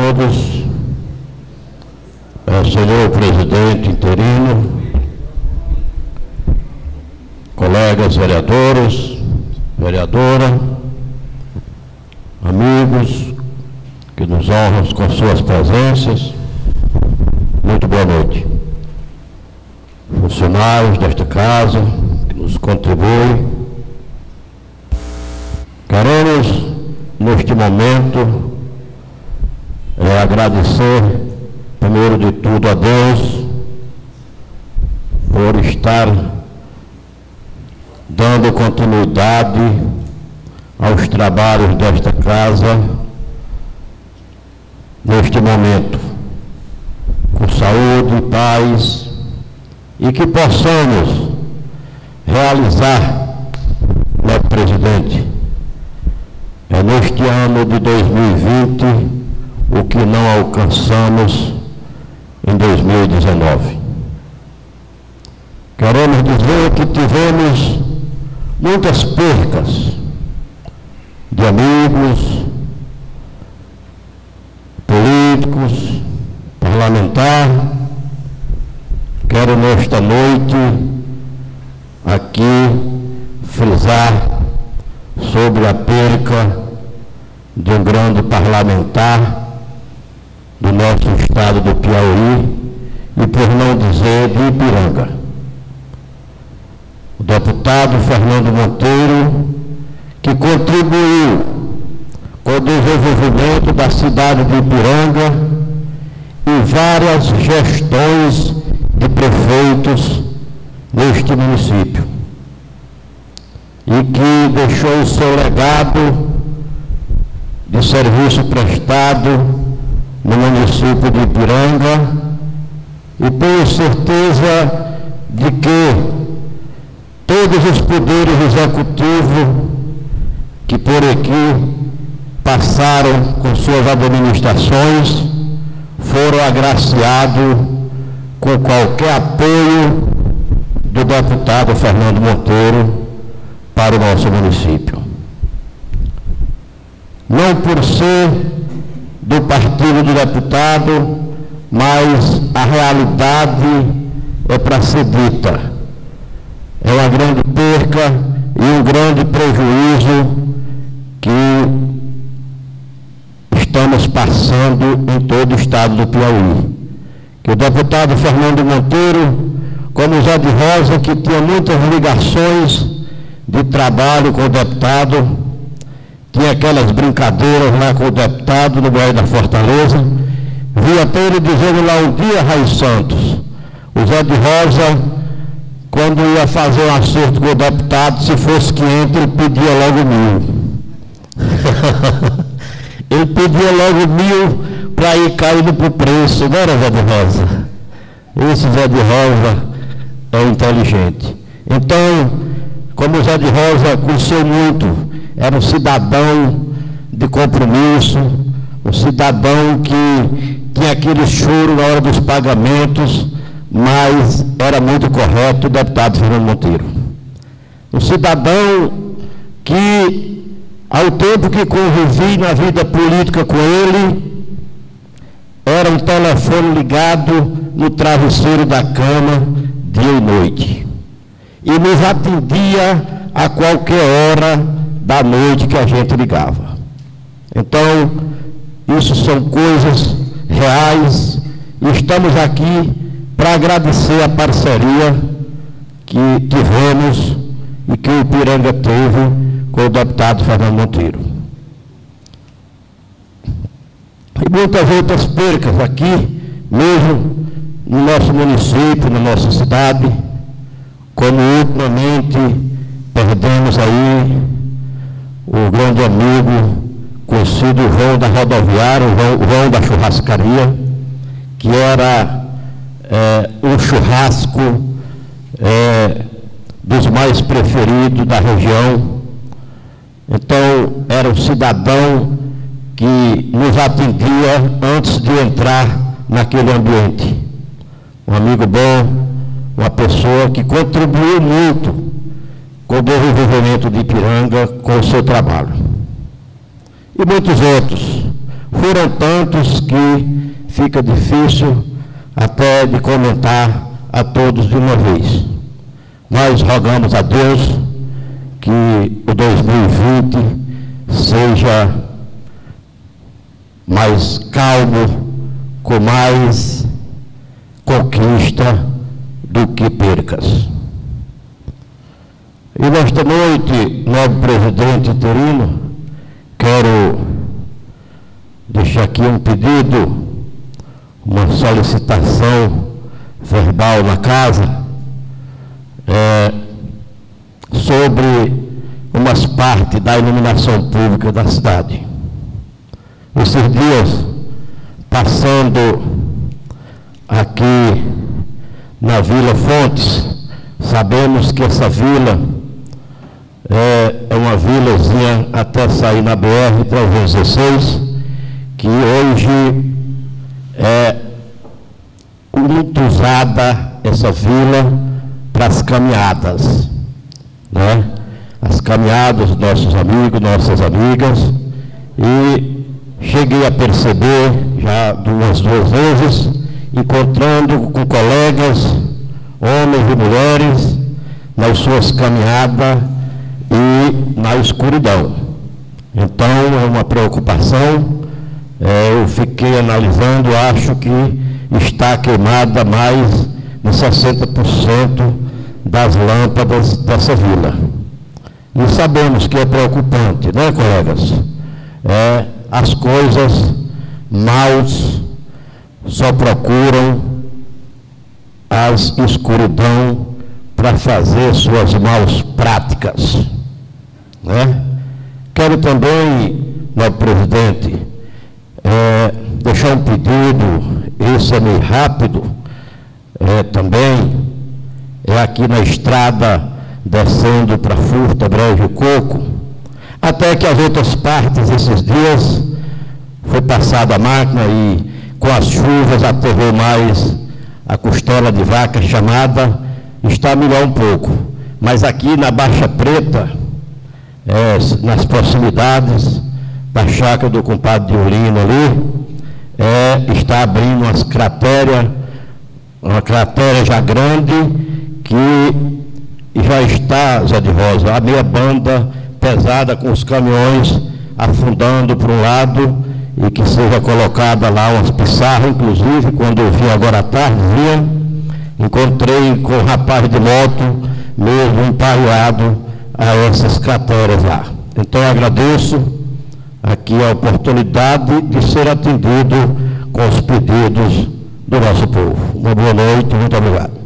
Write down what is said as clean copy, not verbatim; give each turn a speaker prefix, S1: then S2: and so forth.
S1: todos. Senhor presidente interino, colegas vereadores, vereadora, amigos que nos honram com suas presenças, muito boa noite. Funcionários desta casa que nos contribuem, queremos neste momento agradecer primeiro de tudo a Deus por estar dando continuidade aos trabalhos desta casa neste momento, com saúde, paz, e que possamos realizar, né, presidente, neste ano de 2020, o que não alcançamos em 2019. Queremos dizer que tivemos muitas percas de amigos, políticos, parlamentares. Quero nesta noite aqui frisar sobre a perca de um grande parlamentar do nosso estado do Piauí, e por não dizer de Ipiranga. O deputado Fernando Monteiro, que contribuiu com o desenvolvimento da cidade de Ipiranga e várias gestões de prefeitos neste município, e que deixou o seu legado de serviço prestado no município de Ipiranga, e tenho certeza de que todos os poderes executivos que por aqui passaram com suas administrações foram agraciados com qualquer apoio do deputado Fernando Monteiro para o nosso município. Não por ser do partido do deputado, mas a realidade é para ser dita. É uma grande perca e um grande prejuízo que estamos passando em todo o estado do Piauí. Que o deputado Fernando Monteiro, como o Zé de Rosa, que tinha muitas ligações de trabalho com o deputado, tinha aquelas brincadeiras lá com o deputado no bairro da Fortaleza, vi até ele dizendo lá um dia, Raiz Santos, o Zé de Rosa, quando ia fazer um acerto com o deputado, se fosse 500, ele pedia logo 1000. Ele pedia logo 1000 para ir caindo para o preço, não era, Zé de Rosa? Esse Zé de Rosa é inteligente. Então, como o Zé de Rosa conheceu muito, era um cidadão de compromisso, um cidadão que tinha aquele choro na hora dos pagamentos, mas era muito correto, o deputado Fernando Monteiro. Um cidadão que, ao tempo que convivi na vida política com ele, era um telefone ligado no travesseiro da cama, dia e noite. E nos atendia a qualquer hora da noite que a gente ligava. Então, isso são coisas reais, e estamos aqui para agradecer a parceria que tivemos e que o Ipiranga teve com o deputado Fernando Monteiro. E muitas outras percas aqui, mesmo no nosso município, na nossa cidade, como ultimamente perdemos aí o grande amigo, conhecido João da rodoviária, o João da churrascaria, que era um churrasco dos mais preferidos da região. Então, era um cidadão que nos atendia antes de entrar naquele ambiente. Um amigo bom, uma pessoa que contribuiu muito com o desenvolvimento de Ipiranga, com o seu trabalho. E muitos outros. Foram tantos que fica difícil até de comentar a todos de uma vez. Nós rogamos a Deus que o 2020 seja mais calmo, com mais conquista do que percas. E nesta noite, novo presidente interino, quero deixar aqui um pedido, uma solicitação verbal na casa, sobre umas partes da iluminação pública da cidade. Esses dias, passando aqui na Vila Fontes, sabemos que essa vila é uma vilazinha até sair na BR-316, que hoje é muito usada essa vila para as caminhadas, né? As caminhadas dos nossos amigos, nossas amigas, e cheguei a perceber já umas 2 vezes, encontrando com colegas, homens e mulheres, nas suas caminhadas e na escuridão. Então, é uma preocupação. Eu fiquei analisando, acho que está queimada mais de 60% das lâmpadas dessa vila. E sabemos que é preocupante, né, colegas? As coisas maus só procuram as escuridão para fazer suas maus práticas, né? Quero também, meu presidente, deixar um pedido, esse é meio rápido, também, aqui na estrada descendo para Furta, Brejo e Coco, até que as outras partes, esses dias, foi passada a máquina e com as chuvas aterrou mais a costela de vaca chamada, está melhor um pouco. Mas aqui na Baixa Preta, nas proximidades da chácara do compadre Diolino ali, está abrindo umas crateras, uma cratera já grande, que já está, Zé de Rosa, a meia banda pesada com os caminhões afundando para um lado, e que seja colocada lá umas pissarras. Inclusive, quando eu vim agora à tarde, encontrei com um rapaz de moto, mesmo emparelhado a essas crateras lá. Então, eu agradeço aqui a oportunidade de ser atendido com os pedidos do nosso povo. Uma boa noite, muito obrigado.